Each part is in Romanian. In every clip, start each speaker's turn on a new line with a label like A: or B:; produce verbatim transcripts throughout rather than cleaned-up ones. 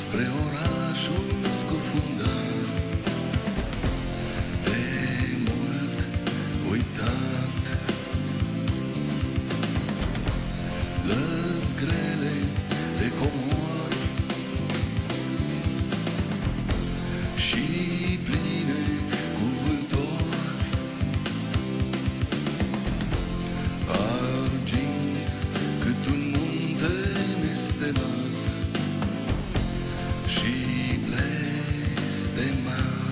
A: spre orașul scufundat, de mult uitat. Lăzi grele de comor și pline cu vâltori, argint cât un munte nestelat și blestemat.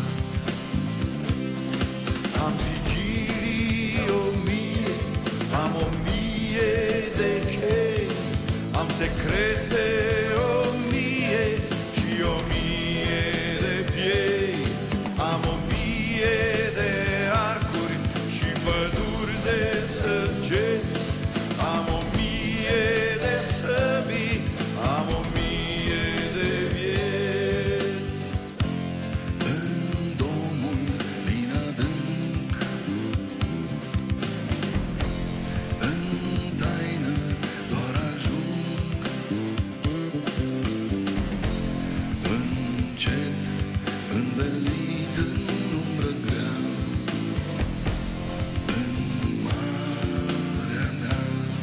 B: Am sigilii o mie, am o mie de chei, am secrete o mie și o mie de piei, am o mie de arcuri și păduri de săgeți, am o mie de săbii, am o mie de vieți.
A: În domul din adânc, în taină doar ajung, încet, învelit în umbră grea, în marea mea.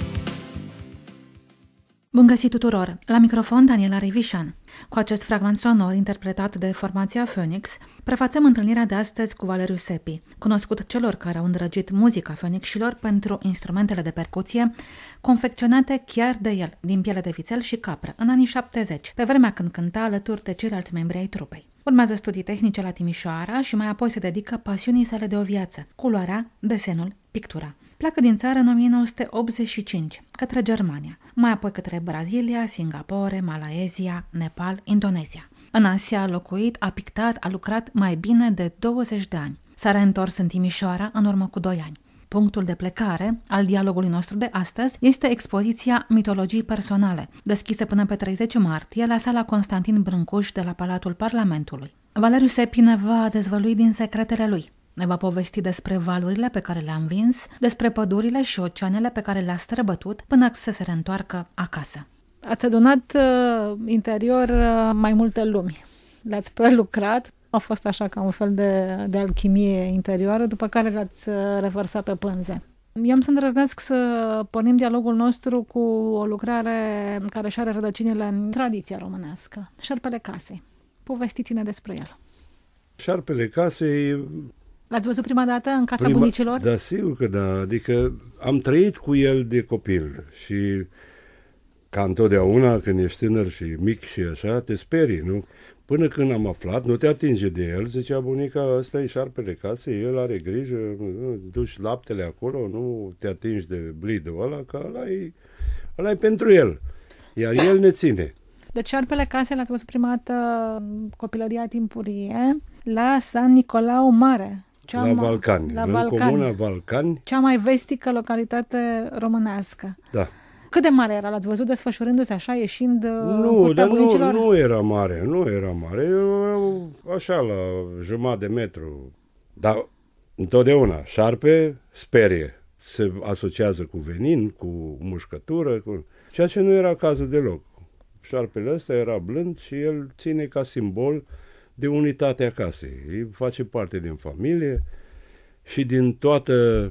C: Bun găsit tuturor! La microfon Daniela Revișan. Cu acest fragment sonor interpretat de formația Phoenix, prefațăm întâlnirea de astăzi cu Valeriu Sepi, cunoscut celor care au îndrăgit muzica Phoenixilor pentru instrumentele de percuție, confecționate chiar de el, din piele de vițel și capră, în anii șaptezeci, pe vremea când cânta alături de ceilalți membri ai trupei. Urmează studii tehnice la Timișoara și mai apoi se dedică pasiunii sale de o viață, culoarea, desenul, pictura. Pleacă din țară în o mie nouă sute optzeci și cinci, către Germania, mai apoi către Brazilia, Singapore, Malaezia, Nepal, Indonezia. În Asia a locuit, a pictat, a lucrat mai bine de douăzeci de ani. S-a reîntors în Timișoara în urmă cu doi ani. Punctul de plecare al dialogului nostru de astăzi este expoziția Mitologii personale, deschisă până pe treizeci martie la sala Constantin Brâncuș de la Palatul Parlamentului. Valeriu Sepi ne va dezvălui din secretele lui. Ne va povesti despre valurile pe care le-a învins, despre pădurile și oceanele pe care le-a străbătut până să se reîntoarcă acasă. Ați adunat uh, interior uh, mai multe lumi. Le-ați prelucrat. A fost așa ca un fel de, de alchimie interioară, după care le-ați uh, revărsat pe pânze. Eu îmi să îndrăznesc să pornim dialogul nostru cu o lucrare care și are rădăcinile în tradiția românească. Șarpele casei. Povestiți-ne despre el.
D: Șarpele casei...
C: L-ați văzut prima dată în casa
D: prima...
C: bunicilor?
D: Da, sigur că da. Adică am trăit cu el de copil și ca întotdeauna când ești tânăr și mic și așa, te sperii, nu? Până când am aflat, nu te atinge de el, zicea bunica, ăsta e șarpele casei, el are grijă, nu, duci laptele acolo, nu te atingi de blidul ăla, că ăla e, ăla e pentru el, iar el ne ține.
C: Deci șarpele casei l-ați văzut prima dată în copilăria timpurie la San Nicolau Mare.
D: Cea la Valcani,
C: la
D: în
C: Valcani.
D: comuna Valcani.
C: Cea mai vestică localitate românească.
D: Da.
C: Cât de mare era? L-ați văzut desfășurându-se așa, ieșind
D: Nu, dar nu, nu era mare, nu era mare, așa la jumătate de metru. Dar întotdeauna, șarpe sperie, se asociază cu venin, cu mușcătură, cu... ceea ce nu era cazul deloc. Șarpele ăsta era blând și el ține ca simbol de unitatea casei. Îi face parte din familie și din toată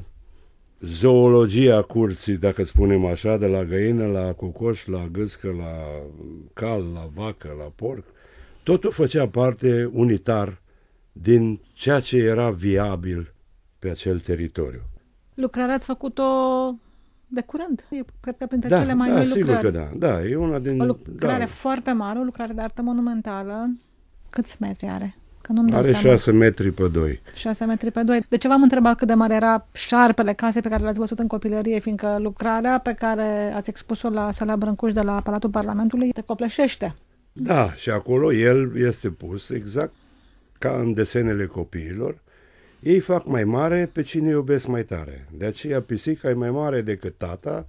D: zoologia curții, dacă spunem așa, de la găină, la cocoș, la gâscă, la cal, la vacă, la porc, totul făcea parte unitar din ceea ce era viabil pe acel teritoriu.
C: Lucrarea ați făcut-o de curând. E, cred că printre
D: da,
C: cele mai
D: da,
C: noi
D: sigur
C: lucrări.
D: că da. Da, e una din...
C: O lucrare da. foarte mare, o lucrare de artă monumentală. Câți metri are? Că nu-mi dau
D: are
C: seama.
D: șase metri pe doi.
C: șase metri pe doi. De ce v-am întrebat cât de mare era șarpele casei pe care l-ați văzut în copilărie, fiindcă lucrarea pe care ați expus-o la Sala Brâncuș de la Palatul Parlamentului te copleșește.
D: Da, și acolo el este pus exact ca în desenele copiilor. Ei fac mai mare pe cine iubesc mai tare. De aceea pisica e mai mare decât tata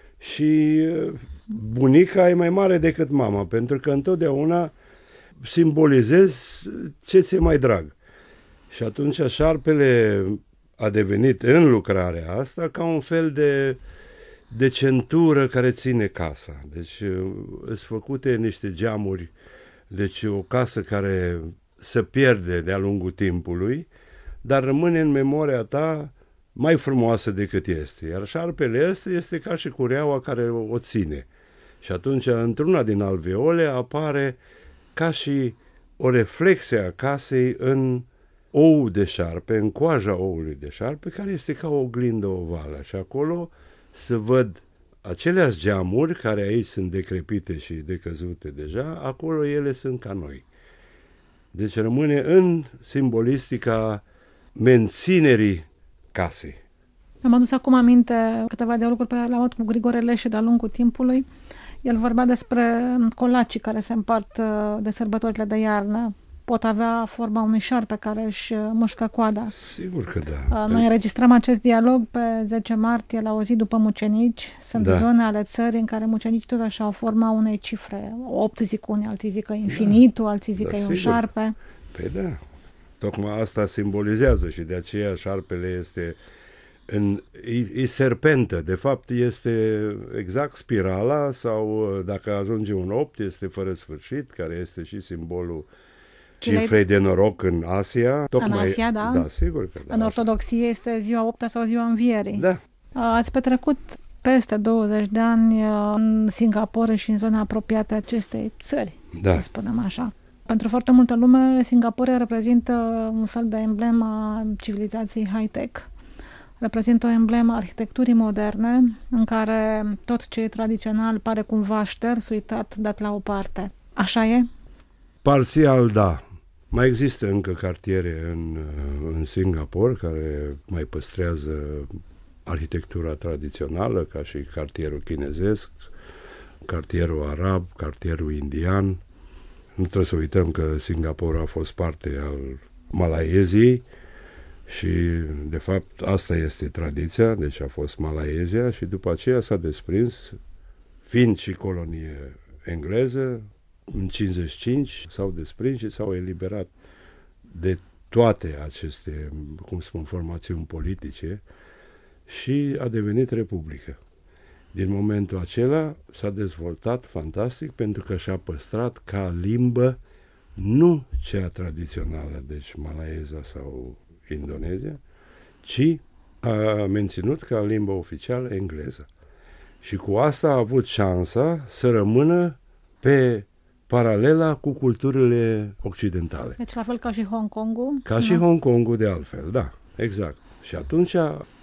D: și bunica e mai mare decât mama, pentru că întotdeauna simbolizezi ce ți-e mai drag. Și atunci șarpele a devenit în lucrarea asta ca un fel de, de centură care ține casa. Deci sunt făcute niște geamuri Deci o casă care se pierde de-a lungul timpului, dar rămâne în memoria ta mai frumoasă decât este. Iar șarpele ăsta este ca și cureaua care o ține. Și atunci, într-una din alveole apare ca și o reflexie a casei în ou de șarpe, în coaja oului de șarpe, care este ca o oglindă ovală. Și acolo se văd aceleași geamuri, care aici sunt decrepite și decăzute deja, acolo ele sunt ca noi. Deci rămâne în simbolistica menținerii casei.
E: Mi-am adus acum aminte câteva de lucruri pe care le-am avut cu Grigore Leșe de-a lungul timpului. El vorbea despre colacii care se împart de sărbătorile de iarnă. Pot avea forma unui șarpe care își mușcă coada.
D: Sigur că da.
E: Noi înregistrăm acest dialog pe zece martie, la o zi după mucenici. Sunt
D: Da.
E: zone ale țării în care mucenicii tot așa au forma unei cifre. opt zic unii, alții zic că infinitul, alții zic
D: Da,
E: că e un
D: sigur.
E: șarpe.
D: Păi da, tocmai asta simbolizează și de aceea șarpele este în, e, e serpentă, de fapt este exact spirala sau dacă ajunge un opt este fără sfârșit, care este și simbolul cifrei de noroc în Asia. Tocmai,
E: Asia, da.
D: Da, sigur că da.
E: În ortodoxie este ziua opta sau ziua învierii.
D: Da,
E: Ați petrecut peste douăzeci de ani în Singapore și în zona apropiată acestei țări,
D: da.
E: să spunem așa. Pentru foarte multă lume, Singapore reprezintă un fel de emblemă a civilizației high-tech. Reprezintă o emblemă a arhitecturii moderne, în care tot ce e tradițional pare cumva șters, uitat, dat la o parte. Așa e?
D: Parțial, da. Mai există încă cartiere în, în Singapore care mai păstrează arhitectura tradițională, ca și cartierul chinezesc, cartierul arab, cartierul indian. Nu trebuie să uităm că Singapore a fost parte al Malaeziei și, de fapt, asta este tradiția, deci a fost Malaezia și după aceea s-a desprins, fiind și colonie engleză, în cincizeci și cinci s-au desprins și s-au eliberat de toate aceste, cum spun, formațiuni politice și a devenit republică. Din momentul acela s-a dezvoltat fantastic pentru că și-a păstrat ca limbă nu cea tradițională, deci malaeza sau Indonezia, ci a menținut ca limbă oficială engleză. Și cu asta a avut șansa să rămână pe paralela cu culturile occidentale.
E: Deci la fel ca și Hong Kongul?
D: Ca și Hong Kongul de altfel, da, exact. Și atunci,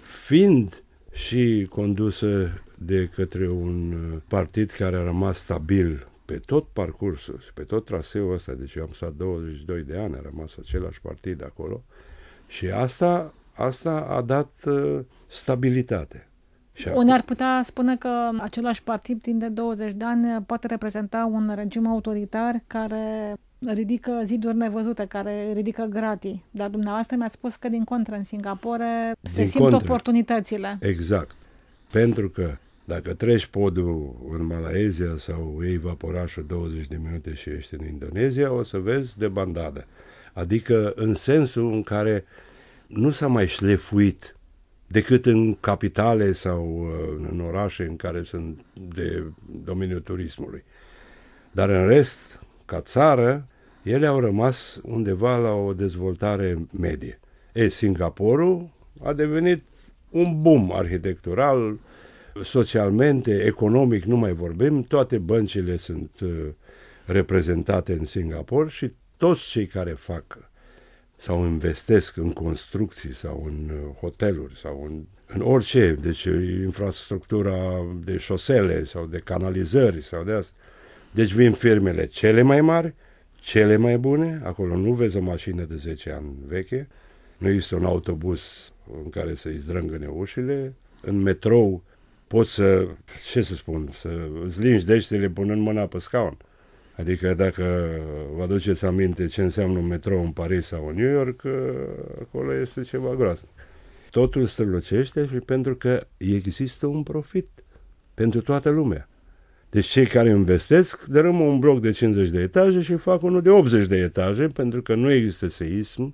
D: fiind și condusă de către un partid care a rămas stabil pe tot parcursul și pe tot traseul ăsta, deci eu am stat douăzeci și doi de ani, a rămas același partid acolo, și asta, asta a dat uh, stabilitate. Și
E: Unii ar putea spune că același partid timp de douăzeci de ani poate reprezenta un regim autoritar care ridică ziduri nevăzute, care ridică gratii. Dar dumneavoastră mi-ați spus că din contră în Singapore se
D: Din
E: simt
D: contră.
E: oportunitățile.
D: Exact. Pentru că dacă treci podul în Malaezia sau iei vaporașul douăzeci de minute și ești în Indonezia, o să vezi de bandadă. Adică în sensul în care nu s-a mai șlefuit decât în capitale sau în orașe în care sunt de domeniul turismului. Dar în rest, ca țară, ele au rămas undeva la o dezvoltare medie. E, Singaporul a devenit un boom arhitectural, socialmente, economic, nu mai vorbim, toate băncile sunt uh, reprezentate în Singapore și toți cei care fac sau investesc în construcții sau în uh, hoteluri sau în, în orice, deci infrastructura de șosele sau de canalizări sau de asta. Deci vin firmele cele mai mari, cele mai bune, acolo nu vezi o mașină de zece ani veche, nu există un autobuz în care să-i zdrângăne ușile, în metrou poți să, ce să spun, să îți lingi degetele punând mâna pe scaun. Adică dacă vă aduceți aminte ce înseamnă un metrou în Paris sau în New York, acolo este ceva groaznic. Totul strălucește și pentru că există un profit pentru toată lumea. Deci cei care investesc dărâmă un bloc de cincizeci de etaje și fac unul de optzeci de etaje pentru că nu există seism,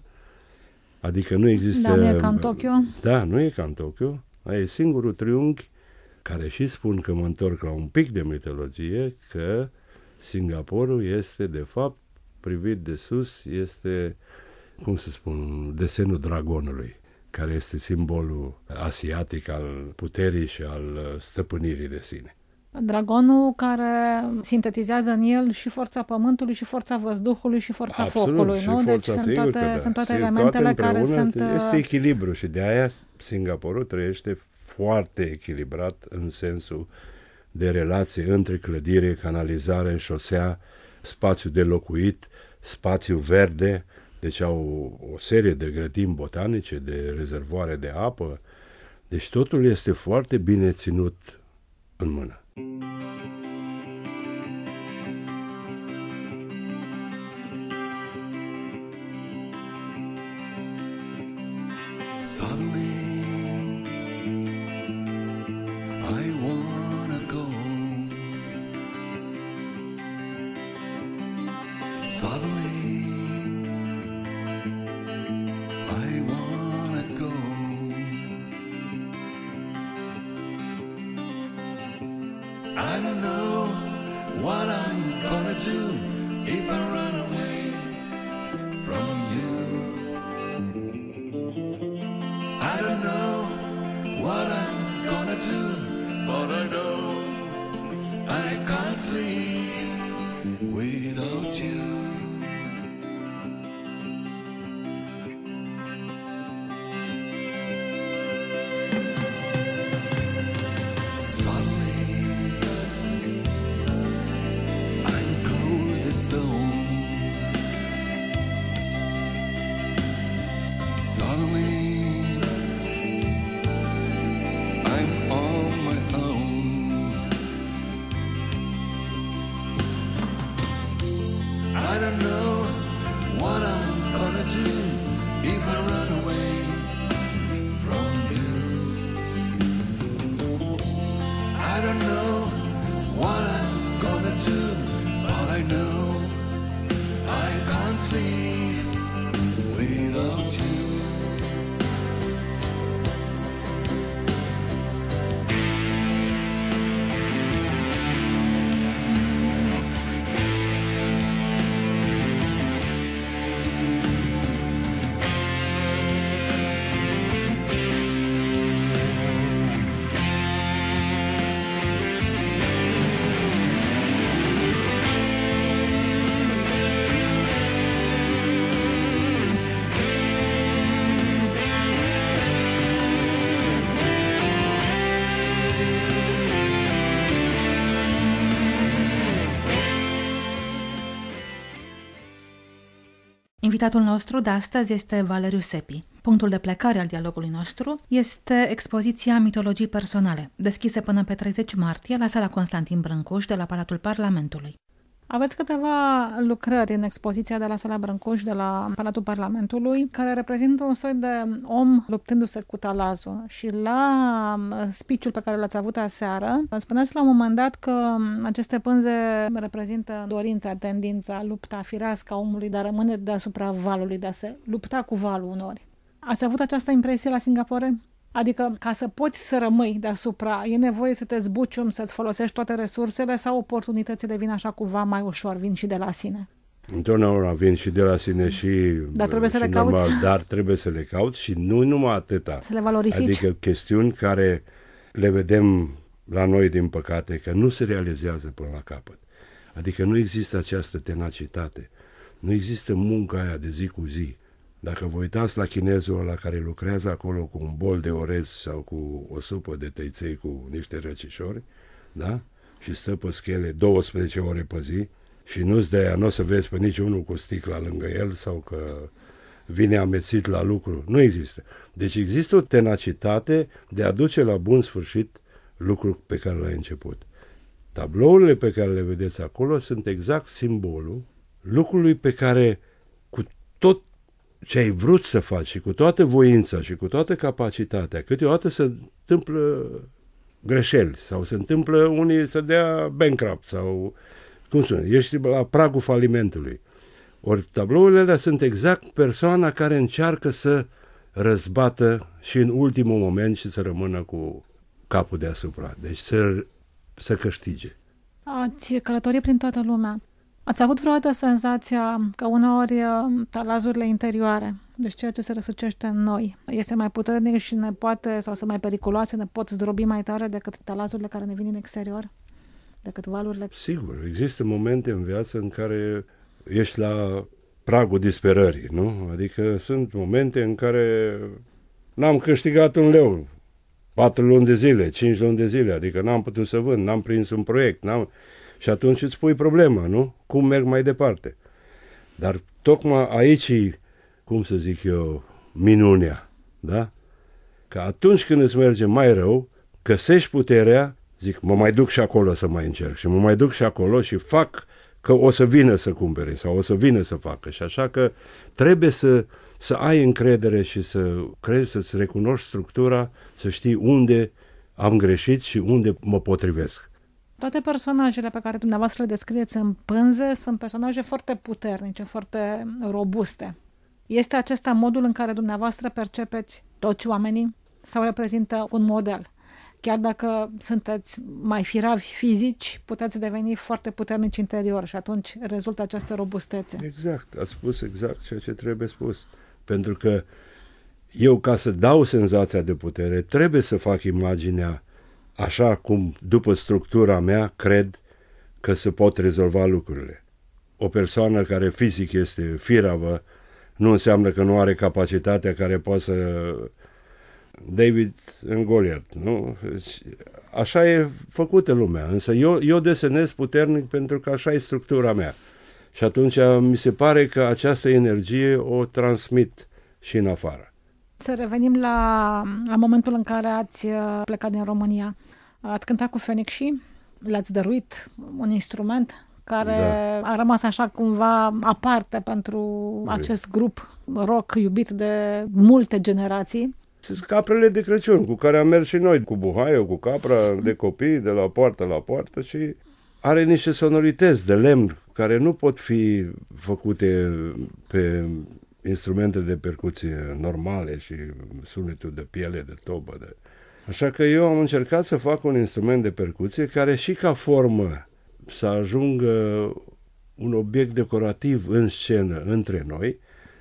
D: adică nu există...
E: Da, nu e ca în Tokyo.
D: Da, nu e ca în Tokyo. Aia e singurul triunghi care și spun că mă întorc la un pic de mitologie, că Singaporul este de fapt privit de sus, este, cum să spun, desenul dragonului, care este simbolul asiatic al puterii și al stăpânirii de sine.
E: Dragonul care sintetizează în el și forța pământului, și forța văzduhului, și forța
D: Absolut,
E: focului,
D: și
E: nu? Deci
D: forța,
E: sunt toate,
D: da.
E: sunt toate
D: Sigur,
E: elementele
D: toate
E: care sunt...
D: Este echilibru și de aia Singapore trăiește foarte echilibrat în sensul de relație între clădire, canalizare, șosea, spațiu de locuit, spațiu verde, deci au o serie de grădini botanice, de rezervoare de apă, deci totul este foarte bine ținut în mână.
A: Suddenly, I wanna go. Suddenly, I wanna go. I don't know what I'm gonna do if I run away from you. I don't know what I'm gonna do, but I know I can't live without you. Suddenly, I'm cold as stone. Suddenly, I'm on my own. I don't know what I'm gonna do if I run away from you. I don't know what I'm gonna do, but I know I can't live without you.
C: Invitatul nostru de astăzi este Valeriu Sepi. Punctul de plecare al dialogului nostru este expoziția Mitologii personale, deschisă până pe treizeci martie la sala Constantin Brâncuș de la Palatul Parlamentului.
E: Aveți câteva lucrări în expoziția de la Sala Brâncuș, de la Palatul Parlamentului, care reprezintă un soi de om luptându-se cu talazul. Și la speech-ul pe care l-ați avut aseară, spuneați la un moment dat că aceste pânze reprezintă dorința, tendința, lupta firească a omului de a rămâne deasupra valului, de a se lupta cu valul unori. Ați avut această impresie la Singapore? Adică, ca să poți să rămâi deasupra, e nevoie să te zbuciumi, să-ți folosești toate resursele sau oportunitățile vin așa cumva mai ușor, vin și de la sine?
D: Întotdeauna vin și de la sine și,
E: dar trebuie
D: și
E: să le
D: normal,
E: cauți.
D: dar trebuie să le cauți și nu numai atâta.
E: Să le valorifici.
D: Adică chestiuni care le vedem la noi, din păcate, că nu se realizează până la capăt. Adică nu există această tenacitate, nu există munca aia de zi cu zi. Dacă vă uitați la chinezul ăla care lucrează acolo cu un bol de orez sau cu o supă de tăiței cu niște răcișori, da? Și stă pe schele douăsprezece ore pe zi și nu-ți de aia, nu o să vezi pe niciunul cu sticla lângă el sau că vine amețit la lucru. Nu există. Deci există o tenacitate de a duce la bun sfârșit lucrul pe care l-ai început. Tablourile pe care le vedeți acolo sunt exact simbolul lucrului pe care cu tot ce ai vrut să faci și cu toată voința și cu toată capacitatea, câteodată se întâmplă greșeli sau se întâmplă unii să dea bankrupt sau, cum spune, ești la pragul falimentului. Ori tablourile alea sunt exact persoana care încearcă să răzbată și în ultimul moment și să rămână cu capul deasupra. Deci să, să câștige.
E: Ați călătorit prin toată lumea. Ați avut vreodată senzația că uneori talazurile interioare, deci ceea ce se răsucește în noi, este mai puternic și ne poate, sau sunt mai periculoase, ne pot zdrobi mai tare decât talazurile care ne vin din exterior? Decât valurile?
D: Sigur, există momente în viață în care ești la pragul disperării, nu? Adică sunt momente în care n-am câștigat un leu, patru luni de zile, cinci luni de zile, adică n-am putut să vând, n-am prins un proiect, n-am... și atunci îți pui problema, nu? Cum merg mai departe? Dar tocmai aici, cum să zic eu, minunea, da? Că atunci când îți merge mai rău, găsești puterea, zic, mă mai duc și acolo să mai încerc și mă mai duc și acolo și fac că o să vină să cumpere sau o să vină să facă. Și așa că trebuie să, să ai încredere și să crezi, să-ți recunoști structura, să știi unde am greșit și unde mă potrivesc.
E: Toate personajele pe care dumneavoastră le descrieți în Pânze sunt personaje foarte puternice, foarte robuste. Este acesta modul în care dumneavoastră percepeți toți oamenii sau reprezintă un model? Chiar dacă sunteți mai firavi fizici, puteți deveni foarte puternici interior și atunci rezultă această robustețe.
D: Exact, ați spus exact ceea ce trebuie spus. Pentru că eu, ca să dau senzația de putere, trebuie să fac imaginea așa cum, după structura mea, cred că se pot rezolva lucrurile. O persoană care fizic este firavă nu înseamnă că nu are capacitatea care poate să... David în Goliat, nu? Așa e făcută lumea, însă eu, eu desenez puternic pentru că așa e structura mea. Și atunci mi se pare că această energie o transmit și în afară.
E: Să revenim la, la momentul în care ați plecat din România. Ați cântat cu Phoenix și le-ați dăruit un instrument care da. a rămas așa cumva aparte pentru Ui. acest grup rock iubit de multe generații.
D: Sunt caprele de Crăciun cu care am mers și noi, cu buhaiul, cu capra de copii, de la poartă la poartă și are niște sonorități de lemn care nu pot fi făcute pe instrumente de percuție normale și sunetul de piele, de tobă. De... Așa că eu am încercat să fac un instrument de percuție care și ca formă să ajungă un obiect decorativ în scenă între noi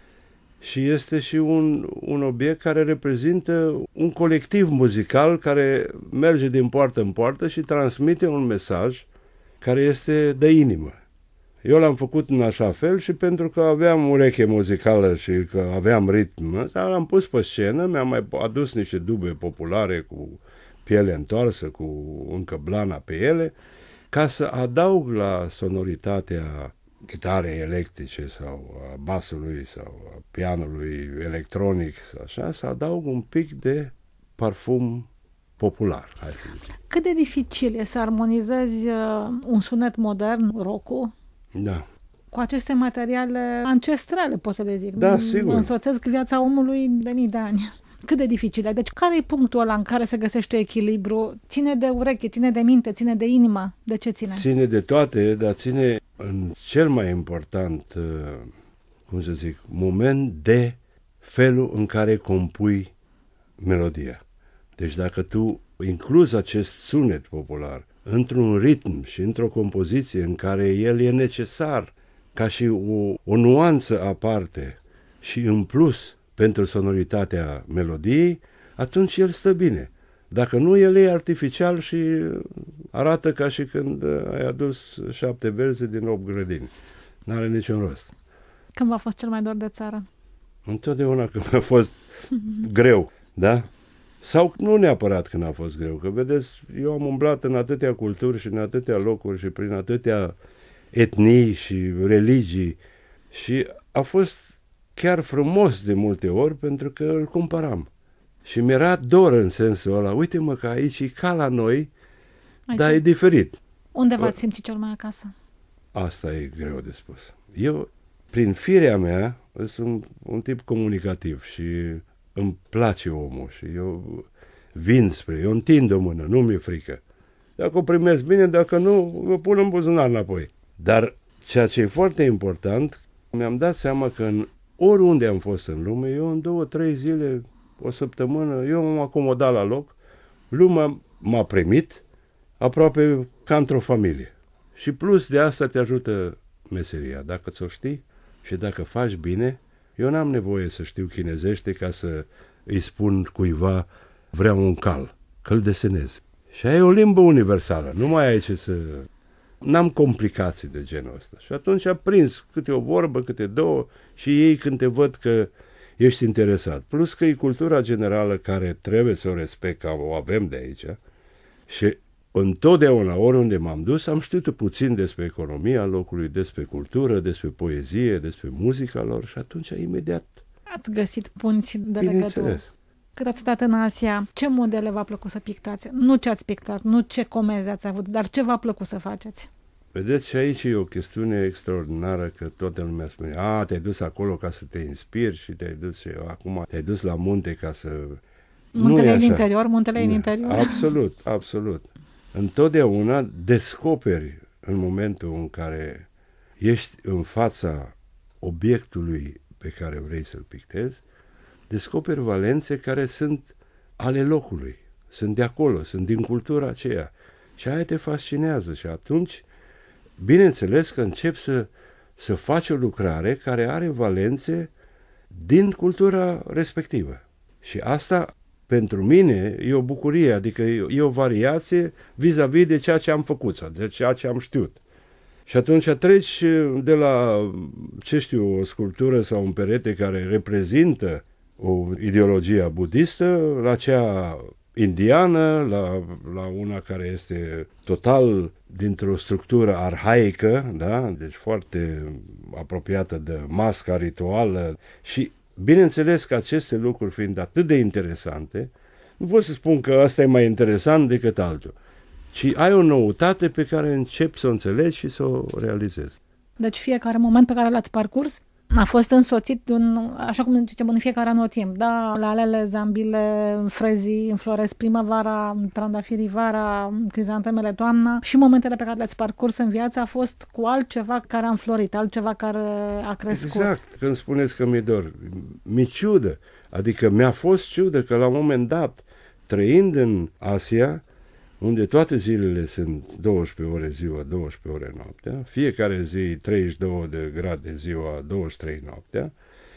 D: și este și un, un obiect care reprezintă un colectiv muzical care merge din poartă în poartă și transmite un mesaj care este de inimă. Eu l-am făcut în așa fel și pentru că aveam ureche muzicală și că aveam ritm, l-am pus pe scenă, mi-am mai adus niște dube populare cu piele întoarsă, cu încă blana pe ele, ca să adaug la sonoritatea chitarei electrice sau a basului sau a pianului electronic, așa, să adaug un pic de parfum popular. Hai să zic.
E: Cât de dificil e să armonizezi un sunet modern, rock-ul,
D: da.
E: cu aceste materiale ancestrale, pot să le zic.
D: Da, sigur.
E: Însoțesc viața omului de mii de ani. Cât de dificil e? Deci care e punctul ăla în care se găsește echilibru? Ține de ureche, ține de minte, ține de inimă? De ce ține?
D: Ține de toate, dar ține în cel mai important, cum să zic, moment de felul în care compui melodia. Deci dacă tu incluzi acest sunet popular într-un ritm și într-o compoziție în care el e necesar ca și o, o nuanță aparte și în plus pentru sonoritatea melodiei, atunci el stă bine. Dacă nu, el e artificial și arată ca și când ai adus șapte verze din opt grădini. N-are niciun rost.
E: Când v-a fost cel mai dor de țară?
D: Întotdeauna când a fost greu, da? Sau nu neapărat când a fost greu, că vedeți, eu am umblat în atâtea culturi și în atâtea locuri și prin atâtea etnii și religii și a fost chiar frumos de multe ori pentru că îl cumpăram. Și mi-era dor în sensul ăla, uite-mă că aici e ca la noi, aici. Dar e diferit.
E: Unde v-ați simțit cel mai acasă?
D: Asta e greu de spus. Eu, prin firea mea, sunt un tip comunicativ și îmi place omul și eu vin spre, eu întind o mână, nu mi-e frică. Dacă o primesc bine, dacă nu, mă pun în buzunar înapoi. Dar ceea ce e foarte important, mi-am dat seama că în oriunde am fost în lume, eu în două, trei zile, o săptămână, eu m-am acomodat la loc, lumea m-a primit aproape ca într-o familie. Și plus de asta te ajută meseria, dacă ți-o știi și dacă faci bine. Eu n-am nevoie să știu chinezește ca să îi spun cuiva vreau un cal, că-l desenez. Și aia e o limbă universală, nu mai ai ce să... N-am complicații de genul ăsta. Și atunci a prins câte o vorbă, câte două și ei când te văd că ești interesat. Plus că e cultura generală care trebuie să o respect, că o avem de aici. Și întotdeauna, oriunde m-am dus, am știut puțin despre economia locului, despre cultură, despre poezie, despre muzica lor și atunci imediat.
E: Ați găsit punți de legătură. Cât ați stat în Asia, ce modele v-a plăcut să pictați? Nu ce ați pictat, nu ce comenzi ați avut, dar ce v-a plăcut să faceți?
D: Vedeți, și aici e o chestiune extraordinară că toată lumea spune, a, te-ai dus acolo ca să te inspiri și te-ai dus și acum te-ai dus la munte ca să...
E: Muntele în interior, muntele în interior.
D: Absolut, absolut. Întotdeauna descoperi în momentul în care ești în fața obiectului pe care vrei să-l pictezi, descoperi valențe care sunt ale locului, sunt de acolo, sunt din cultura aceea. Și aia te fascinează și atunci, bineînțeles că începi să, să faci o lucrare care are valențe din cultura respectivă. Și asta, pentru mine, e o bucurie, adică e o variație vis-a-vis de ceea ce am făcut, de ceea ce am știut. Și atunci treci de la, ce știu, o sculptură sau un perete care reprezintă o ideologie budistă, la cea indiană, la, la una care este total dintr-o structură arhaică, da? Deci foarte apropiată de masca rituală și bineînțeles că aceste lucruri fiind atât de interesante, nu pot să spun că ăsta e mai interesant decât altul, ci ai o noutate pe care începi să o înțelegi și să o realizezi.
E: Deci fiecare moment pe care l-ați parcurs a fost însoțit de un, așa cum zicem, în fiecare anotimp, da? Lalele, zambile, frezii înfloresc primăvara, trandafirii vara, crizantemele toamna și momentele pe care le-ați parcurs în viață a fost cu altceva care a înflorit, altceva care a crescut.
D: Exact, când spuneți că mi-e dor, mi-e ciudă, adică mi-a fost ciudă că la un moment dat, trăind în Asia, unde toate zilele sunt douăsprezece ore ziua, douăsprezece ore noaptea, fiecare zi treizeci și două de grade ziua, douăzeci și trei noaptea,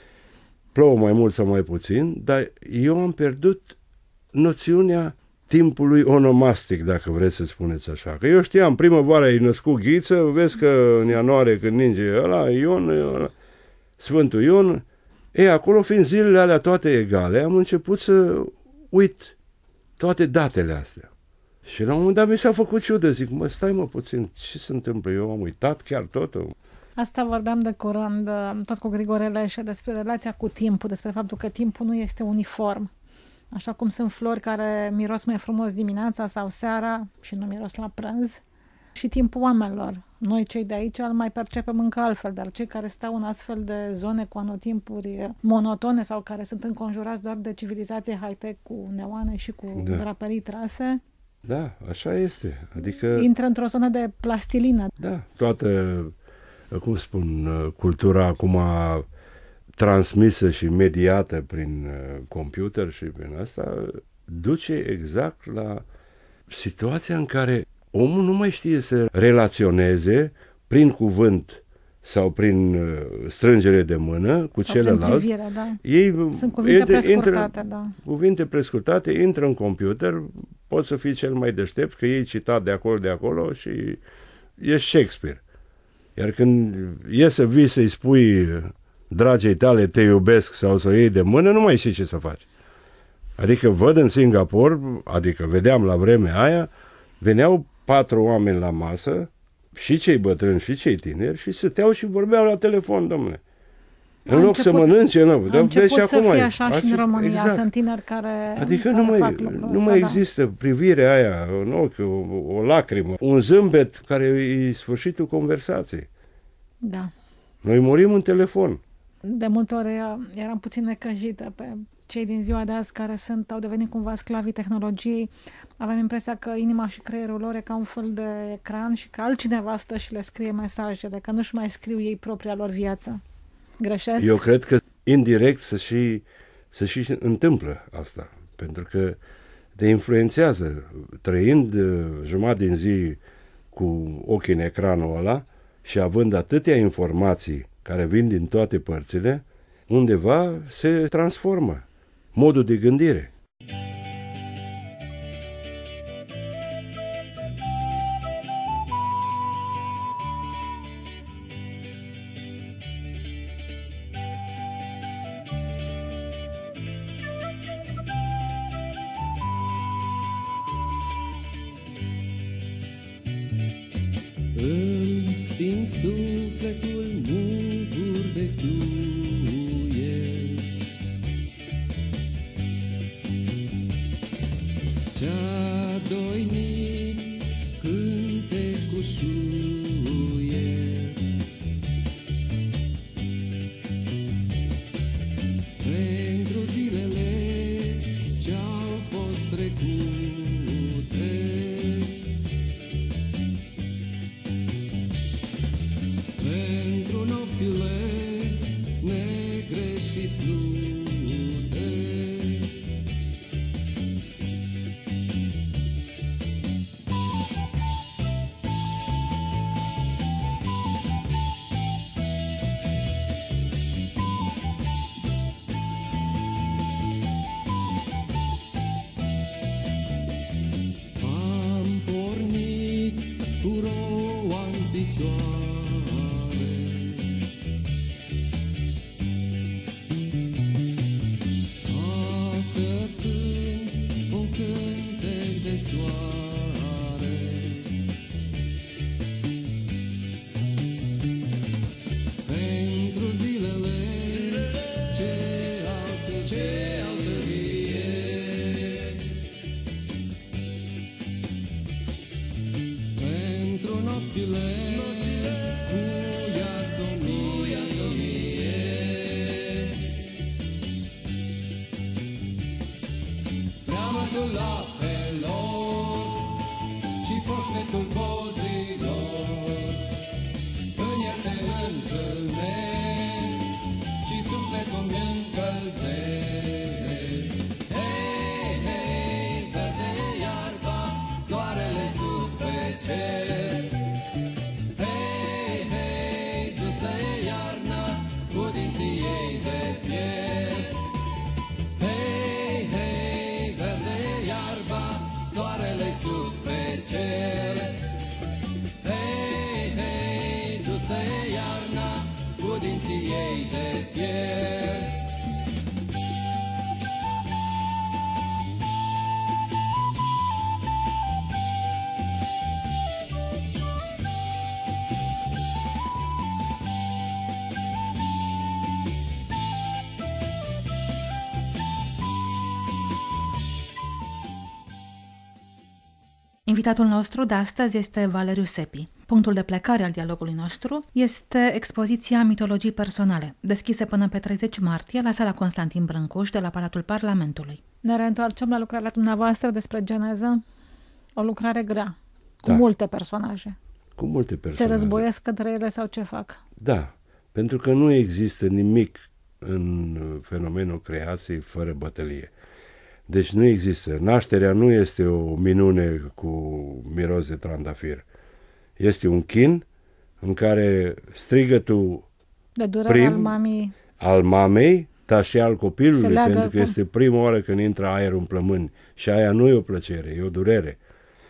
D: plouă mai mult sau mai puțin, dar eu am pierdut noțiunea timpului onomastic, dacă vreți să spuneți așa. Că eu știam, primăvara e născut Ghiță, vezi că în ianuarie când ninge ăla, Ion, ăla, Sfântul Ion, e, acolo fiind zilele alea toate egale, am început să uit toate datele astea. Și la un moment dat mi s-a făcut ciudă, zic, mă, stai mă puțin, ce se întâmplă? Eu am uitat chiar totul.
E: Asta vorbeam de curând, tot cu Grigore Leșe, despre relația cu timpul, despre faptul că timpul nu este uniform. Așa cum sunt flori care miros mai frumos dimineața sau seara și nu miros la prânz. Și timpul oamenilor. Noi cei de aici îl mai percepem încă altfel, dar cei care stau în astfel de zone cu anotimpuri monotone sau care sunt înconjurați doar de civilizație high-tech cu neoane și cu da. draperii trase,
D: da, așa este. Adică
E: intră într-o zonă de plastilină.
D: Da, toată, cum spun, cultura acum transmisă și mediată prin computer și prin asta, duce exact la situația în care omul nu mai știe să relaționeze prin cuvânt sau prin strângere de mână cu sau celălalt.
E: Privire, da.
D: Ei
E: sunt cuvinte
D: intră,
E: prescurtate,
D: intră,
E: da.
D: Cuvinte prescurtate, intră în computer, poți să fii cel mai deștept, că ei citat de acolo, de acolo și ești Shakespeare. Iar când e să vii să-i spui dragei tale te iubesc sau să o iei de mână, nu mai știi ce să faci. Adică văd în Singapore, adică vedeam la vremea aia, veneau patru oameni la masă, și cei bătrâni și cei tineri, și stăteau și vorbeau la telefon, domnule. În loc
E: început,
D: să mănânce, nu.
E: A început
D: deci
E: să
D: acum
E: fie
D: e,
E: așa și în România. Exact. Sunt tineri care
D: Adică
E: care
D: nu mai,
E: fac
D: nu
E: ăsta,
D: mai
E: da.
D: există privirea aia în ochi, o, o lacrimă, un zâmbet care e sfârșitul conversației.
E: Da.
D: Noi murim în telefon.
E: De multe ori eram puțin necăjită pe cei din ziua de azi care sunt, au devenit cumva sclavii tehnologiei. Aveam impresia că inima și creierul lor e ca un fel de ecran și că altcineva stă și le scrie mesajele, că nu-și mai scriu ei propria lor viață. Greșesc?
D: Eu cred că indirect să și, să și întâmplă asta, pentru că te influențează. Trăind jumătate din zi cu ochii în ecranul ăla, și având atâtea informații care vin din toate părțile, undeva se transformă modul de gândire.
F: Îmi simt sufletul mugur de fluier, ce-a doinit cântecul șuier. Pentru zilele ce-au fost trecute, pentru nopțile negre și snute, am pornit cu roa în picioare, ca să cânt un cântec de soare. Pentru zilele ce au să, ce au să vie, pentru nopțile cu iasomie, freamătul apelor și foșnetul codrilor în el se întâlnesc și sufletul mi încălzesc. Hei, hei, verde iarba, soarele sus pe cer. Hei, hei, dusă iarna cu dinții ei de piept. Hei, hei, verde iarba, soarele sus pe cer. Hei, hei, dusă iarna cu dinții ei de piept.
C: Invitatul nostru de astăzi este Valeriu Sepi. Punctul de plecare al dialogului nostru este expoziția Mitologii personale, deschisă până pe treizeci martie la sala Constantin Brâncuș de la Palatul Parlamentului.
E: Ne reîntoarcem la lucrarea dumneavoastră despre geneză, o lucrare grea, cu
D: Da.
E: multe personaje.
D: Cu multe
E: Se
D: persoane.
E: războiesc între ele sau ce fac?
D: Da, pentru că nu există nimic în fenomenul creației fără bătălie. Deci nu există. Nașterea nu este o minune cu miros de trandafir. Este un chin în care strigătul
E: De durere
D: Prim-
E: al mamii.
D: al mamei, dar și al
E: Se
D: copilului,
E: leagă
D: pentru că
E: cum-
D: este prima oară când intră aerul în plămâni și aia nu e o plăcere, e o durere.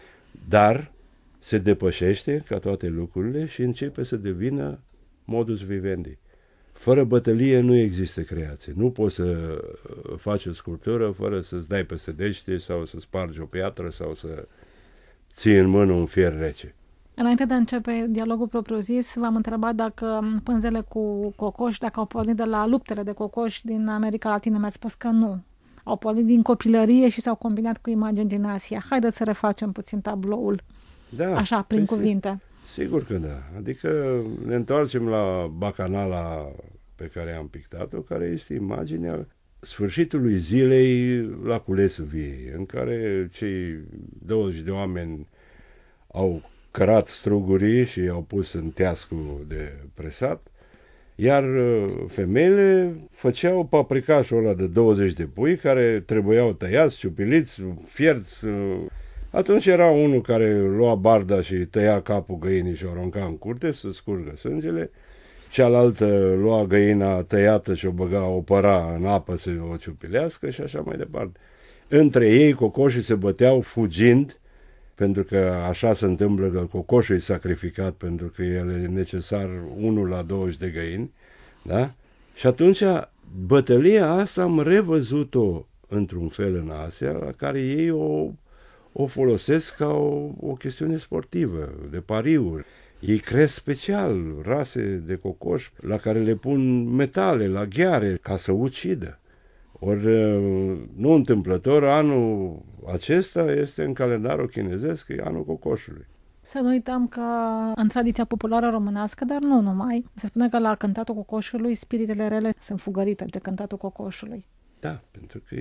D: Dar se depășește ca toate lucrurile și începe să devină modus vivendi. Fără bătălie nu există creație. Nu poți să faci o sculptură fără să-ți dai peste dește sau să spargi o piatră sau să ții în mână un fier rece.
E: Înainte de a începe dialogul propriu-zis, v-am întrebat dacă pânzele cu cocoși, dacă au pornit de la luptele de cocoși din America Latină. Mi-ați spus că nu. Au pornit din copilărie și s-au combinat cu imagini din Asia. Haideți să refacem puțin tabloul,
D: Da,
E: așa, prin
D: păi
E: cuvinte.
D: Sigur că da. Adică ne întoarcem la bacanala pe care am pictat-o, care este imaginea sfârșitului zilei la culesul viei, în care cei douăzeci de oameni au cărat strugurii și i-au pus în teascul de presat, iar femeile făceau paprikașul ăla de douăzeci de pui care trebuiau tăiați, ciupiliți, fierți. Atunci era unul care lua barda și tăia capul găinii și o arunca în curte să scurgă sângele, cealaltă lua găina tăiată și o băga, o păra în apă să o ciupilească și așa mai departe. Între ei cocoșii se băteau fugind, pentru că așa se întâmplă că cocoșul e sacrificat pentru că el e necesar unul la douăzeci de găini, da? Și atunci bătălia asta am revăzut-o într-un fel în Asia, la care ei o, o folosesc ca o, o chestiune sportivă, de pariuri. Ei cresc special rase de cocoși la care le pun metale, la gheare, ca să ucidă. Ori, nu întâmplător, anul acesta este în calendarul chinezesc, e anul cocoșului.
E: Să nu uităm că în tradiția populară românească, dar nu numai, se spune că la cântatul cocoșului spiritele rele sunt fugărite de cântatul cocoșului.
D: Da, pentru că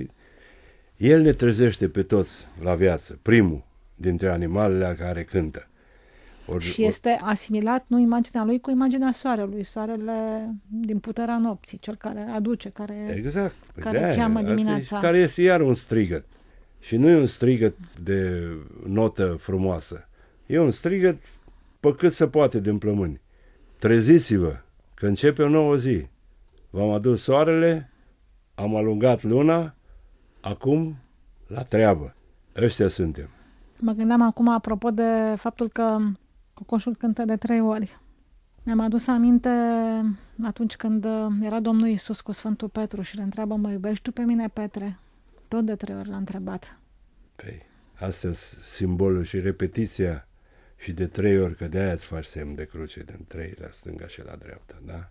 D: el ne trezește pe toți la viață, primul dintre animalele care cântă.
E: Or, și este or... asimilat, nu imaginea lui, cu imaginea soarelui, soarele din puterea nopții, cel care aduce, care,
D: exact.
E: care de cheamă dimineața.
D: Care este iar un strigăt. Și nu e un strigăt de notă frumoasă. E un strigăt pe cât se poate din plămâni. Treziți-vă, că începe o nouă zi. V-am adus soarele, am alungat luna, acum la treabă. Ăștia suntem.
E: Mă gândeam acum apropo de faptul că cocoșul cântă de trei ori. Mi-am adus aminte atunci când era Domnul Iisus cu Sfântul Petru și le întreabă, mă iubești tu pe mine, Petre? Tot de trei ori l-a întrebat.
D: Păi, asta e simbolul și repetiția și de trei ori, că de-aia îți faci semn de cruce, de trei, la stânga și la dreapta, da?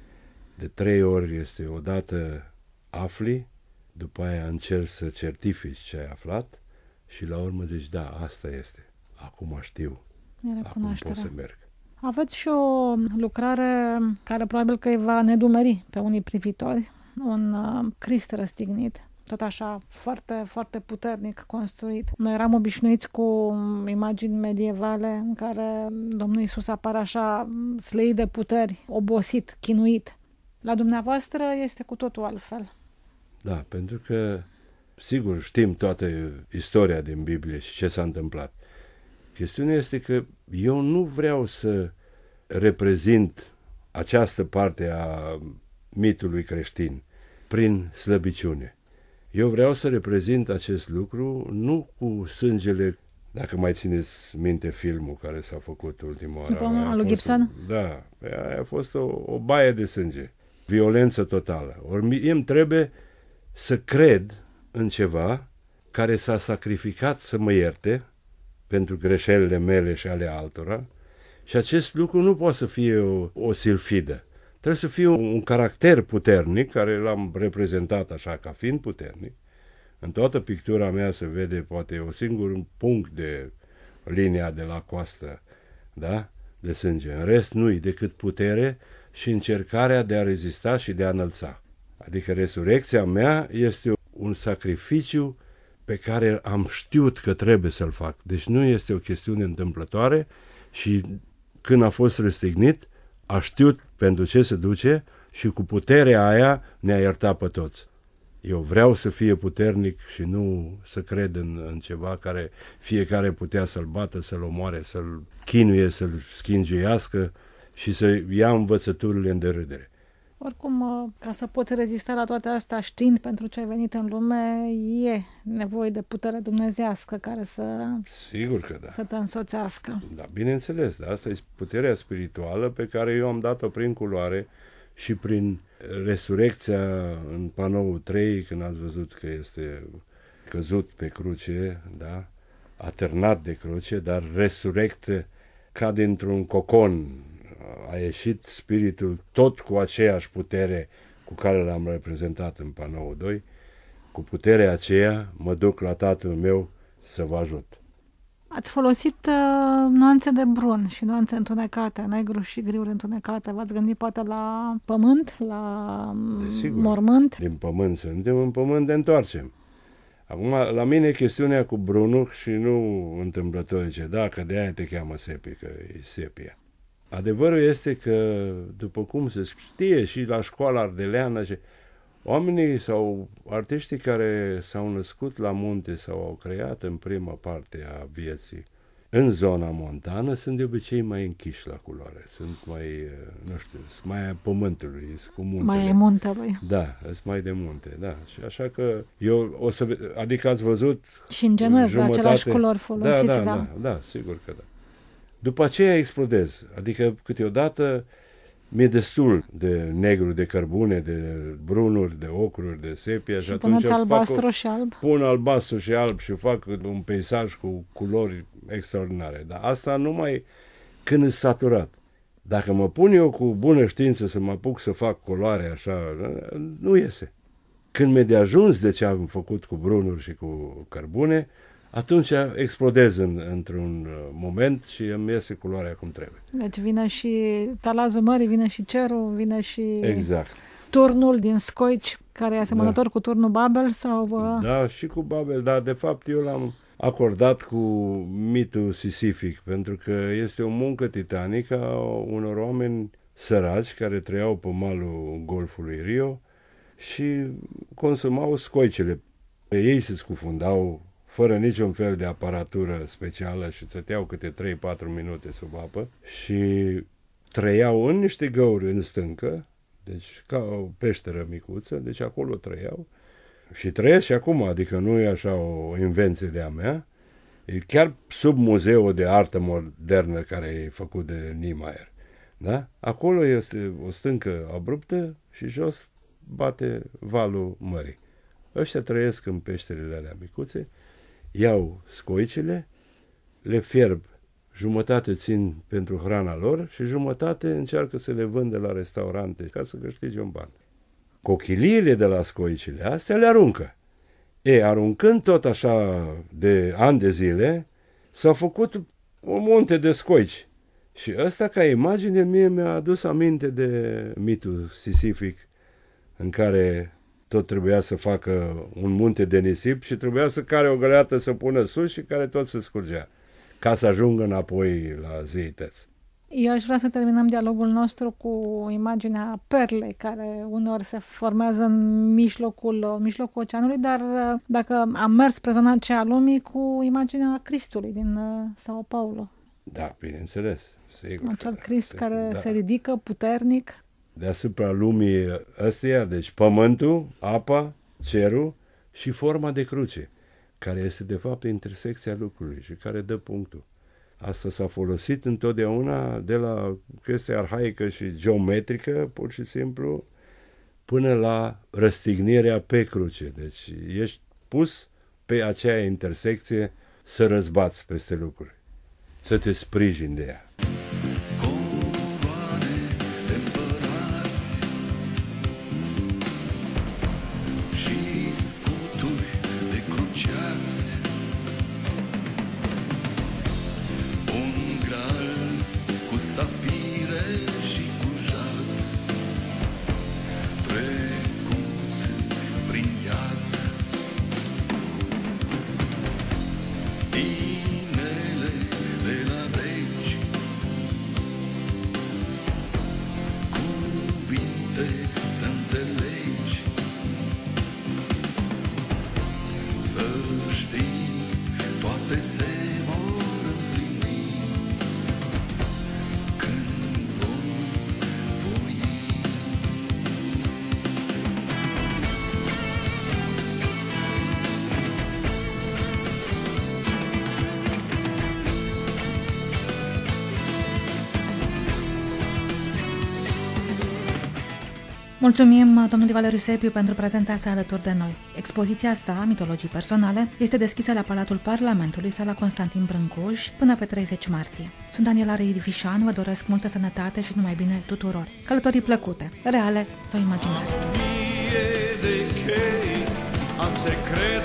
D: De trei ori este odată afli, după aia încerci să certifici ce ai aflat și la urmă zici, da, asta este. Acum știu. Acum pot să merg.
E: Aveți și o lucrare care probabil că îi va nedumeri pe unii privitori, un uh, Crist răstignit, tot așa foarte, foarte puternic construit. Noi eram obișnuiți cu imagini medievale în care Domnul Iisus apare așa slăit de puteri, obosit, chinuit. La dumneavoastră este cu totul altfel.
D: Da, pentru că sigur știm toată istoria din Biblie și ce s-a întâmplat. Chestiunea este că eu nu vreau să reprezint această parte a mitului creștin prin slăbiciune. Eu vreau să reprezint acest lucru nu cu sângele, dacă mai țineți minte filmul care s-a făcut ultima oară.
E: După al lui Gibson?
D: Da, aia a fost o, o baie de sânge, violență totală. Ori mie îmi trebuie să cred în ceva care s-a sacrificat să mă ierte pentru greșelile mele și ale altora și acest lucru nu poate să fie o, o silfidă. Trebuie să fie un, un caracter puternic, care l-am reprezentat așa ca fiind puternic. În toată pictura mea se vede poate un singur punct de linia de la coastă, da? De sânge. În rest nu-i decât putere și încercarea de a rezista și de a înălța. Adică resurecția mea este un sacrificiu pe care am știut că trebuie să-l fac. Deci nu este o chestiune întâmplătoare și când a fost răstignit, a știut pentru ce se duce și cu puterea aia ne-a iertat pe toți. Eu vreau să fie puternic și nu să cred în, în ceva care fiecare putea să-l bată, să-l omoare, să-l chinuie, să-l schingiuiască și să ia învățăturile în derâdere.
E: Oricum, ca să poți rezista la toate astea știind pentru ce ai venit în lume, e nevoie de putere dumnezească care să,
D: Sigur că da.
E: să te însoțească.
D: Da, bineînțeles, da, asta e puterea spirituală pe care eu am dat-o prin culoare și prin resurecția în panoul trei, când ați văzut că este căzut pe cruce, da, atârnat de cruce, dar resurect ca dintr-un cocon. A ieșit spiritul tot cu aceeași putere cu care l-am reprezentat în panoul doi. Cu puterea aceea mă duc la Tatăl meu să vă ajut.
E: Ați folosit uh, nuanțe de brun și nuanțe întunecate, negru și griuri întunecate. V-ați gândit poate la pământ, la
D: Desigur,
E: mormânt?
D: Din pământ suntem, în pământ ne întoarcem. Acum, la mine chestiunea cu brunul și nu întâmplător zice, da, că de aia te cheamă sepi, că e sepia. Adevărul este că, după cum se știe și la școala ardeleană, Oamenii sau artiștii care s-au născut la munte sau au creat în prima parte a vieții în zona montană sunt de obicei mai închiși la culoare, sunt mai, nu știu, sunt mai a pământului, sunt cu muntele.
E: Mai e muntelui.
D: Da, sunt mai de munte, da. Și așa că eu o să, adică ați văzut
E: și în geneză
D: jumătate...
E: același culori folosiți,
D: da, da,
E: da.
D: da, da, sigur că da. După aceea explodez, adică câteodată mi-e destul de negru, de cărbune, de brunuri, de ocruri, de sepia și, și atunci
E: albastru și alb.
D: Pun albastru și alb și fac un peisaj cu culori extraordinare. Dar asta numai când e saturat. Dacă mă pun eu cu bună știință să mă apuc să fac culoare așa, nu iese. Când mi-e de ajuns de ce am făcut cu brunuri și cu cărbune, atunci explodez în, într-un moment și îmi iese culoarea cum trebuie.
E: Deci vine și talazul mării, vine și cerul, vine și
D: exact.
E: Turnul din Scoici, care e asemănător da. cu turnul Babel? Sau...
D: Da, și cu Babel, dar de fapt eu l-am acordat cu mitul sisific, pentru că este o muncă titanică a unor oameni săraci care trăiau pe malul golfului Rio și consumau scoicele. Pe ei se scufundau fără niciun fel de aparatură specială și stăteau câte trei patru minute sub apă și trăiau în niște găuri în stâncă, deci ca o peșteră micuță, deci acolo trăiau și trăiesc și acum, adică nu e așa o invenție de-a mea, e chiar sub muzeul de artă modernă care e făcut de Niemeyer. Da? Acolo este o stâncă abruptă și jos bate valul mării. Ăștia trăiesc în peșterile alea micuțe, iau scoicele, le fierb, jumătate țin pentru hrana lor și jumătate încearcă să le vândă la restaurante ca să câștige un ban. Cochiliile de la scoicele astea le aruncă. E, aruncând tot așa de ani de zile, s-a făcut o munte de scoici. Și ăsta ca imagine mie mi-a adus aminte de mitul sisific în care tot trebuia să facă un munte de nisip și trebuia să care o găleată să pună sus și care tot se scurgea, ca să ajungă înapoi la zeități.
E: Eu aș vrea să terminăm dialogul nostru cu imaginea perlei, care uneori se formează în mijlocul, mijlocul oceanului, dar dacă am mers spre zona aceea a lumii, cu imaginea Cristului din Sao Paulo.
D: Da, bineînțeles. Sigur
E: Acel
D: da,
E: Crist
D: sigur,
E: care
D: da.
E: se ridică puternic.
D: Deasupra lumii ăsteia, deci pământul, apa, cerul și forma de cruce, care este de fapt intersecția lucrului și care dă punctul. Asta s-a folosit întotdeauna de la chestia arhaică și geometrică, pur și simplu, până la răstignirea pe cruce. Deci ești pus pe aceea intersecție să răzbați peste lucruri, să te sprijini de ea.
C: Mulțumim domnului Valeriu Sepiu pentru prezența sa alături de noi. Expoziția sa, Mitologii personale, este deschisă la Palatul Parlamentului, sala Constantin Brâncuș, până pe treizeci martie. Sunt Daniela Reivișan, vă doresc multă sănătate și numai bine tuturor. Călătorii plăcute, reale sau imaginare.
B: Am secret